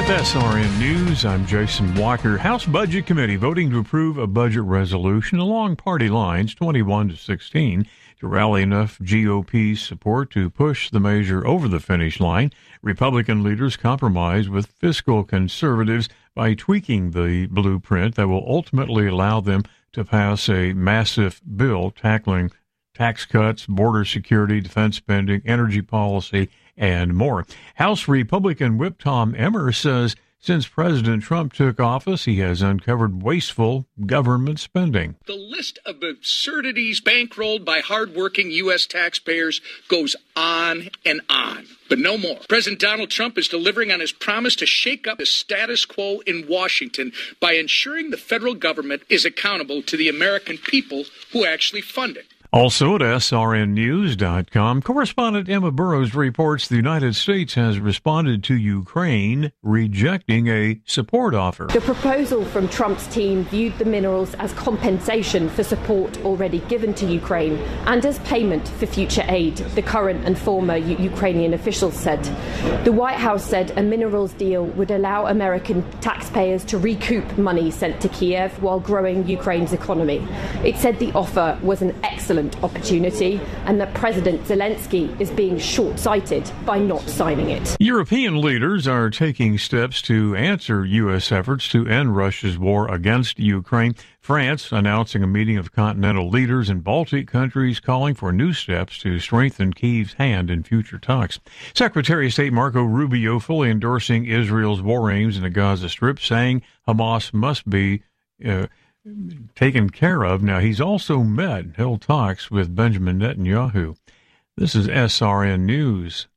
With SRN News, I'm Jason Walker. House Budget Committee voting to approve a budget resolution along party lines, 21-16, to rally enough GOP support to push the measure over the finish line. Republican leaders compromised with fiscal conservatives by tweaking the blueprint that will ultimately allow them to pass a massive bill tackling tax cuts, border security, defense spending, energy policy, and more. House Republican Whip Tom Emmer says since President Trump took office, he has uncovered wasteful government spending. The list of absurdities bankrolled by hardworking U.S. taxpayers goes on and on, but no more. President Donald Trump is delivering on his promise to shake up the status quo in Washington by ensuring the federal government is accountable to the American people who actually fund it. Also at srnnews.com, correspondent Emma Burrows reports the United States has responded to Ukraine rejecting a support offer. The proposal from Trump's team viewed the minerals as compensation for support already given to Ukraine and as payment for future aid, the current and former Ukrainian officials said. The White House said a minerals deal would allow American taxpayers to recoup money sent to Kiev while growing Ukraine's economy. It said the offer was an excellent opportunity and that President Zelensky is being short-sighted by not signing it. European leaders are taking steps to answer U.S. efforts to end Russia's war against Ukraine. France announcing a meeting of continental leaders in Baltic countries calling for new steps to strengthen Kyiv's hand in future talks. Secretary of State Marco Rubio fully endorsing Israel's war aims in the Gaza Strip, saying Hamas must be taken care of. Now, he's also held talks with Benjamin Netanyahu. This is SRN News.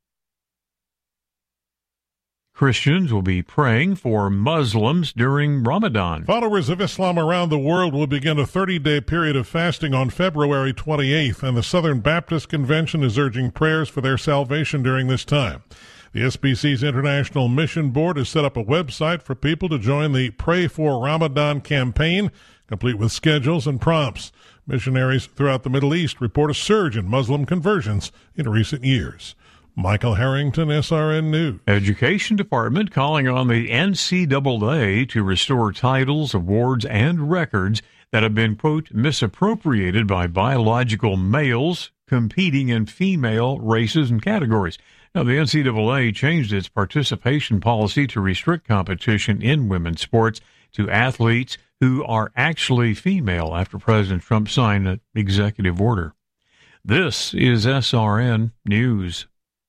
Christians will be praying for Muslims during Ramadan. Followers of Islam around the world will begin a 30-day period of fasting on February 28th, and the Southern Baptist Convention is urging prayers for their salvation during this time. The SBC's International Mission Board has set up a website for people to join the Pray for Ramadan campaign, complete with schedules and prompts. Missionaries throughout the Middle East report a surge in Muslim conversions in recent years. Michael Harrington, SRN News. Education Department calling on the NCAA to restore titles, awards, and records that have been, quote, misappropriated by biological males competing in female races and categories. Now, the NCAA changed its participation policy to restrict competition in women's sports to athletes who are actually female after President Trump signed an executive order. This is SRN News.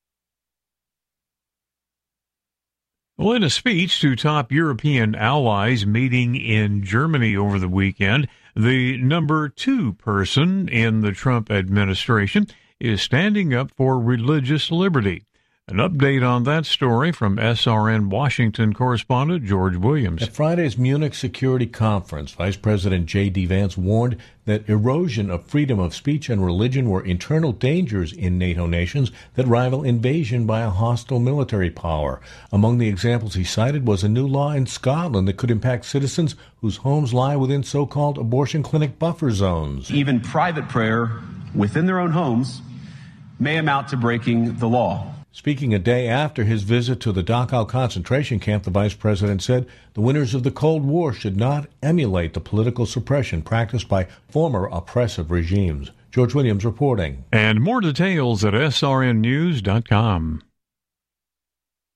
Well, in a speech to top European allies meeting in Germany over the weekend, the number 2 person in the Trump administration is standing up for religious liberty. An update on that story from SRN Washington correspondent George Williams. At Friday's Munich Security Conference, Vice President J.D. Vance warned that erosion of freedom of speech and religion were internal dangers in NATO nations that rival invasion by a hostile military power. Among the examples he cited was a new law in Scotland that could impact citizens whose homes lie within so-called abortion clinic buffer zones. Even private prayer within their own homes may amount to breaking the law. Speaking a day after his visit to the Dachau concentration camp, the vice president said the winners of the Cold War should not emulate the political suppression practiced by former oppressive regimes. George Williams reporting. And more details at srnnews.com.